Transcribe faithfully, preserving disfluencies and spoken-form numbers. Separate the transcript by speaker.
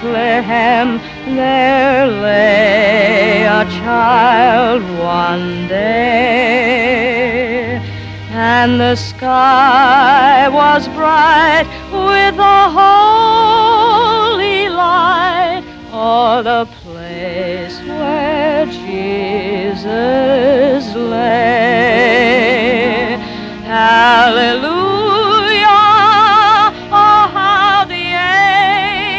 Speaker 1: Bethlehem there lay a child one day, and the sky was bright with a holy light. O'er the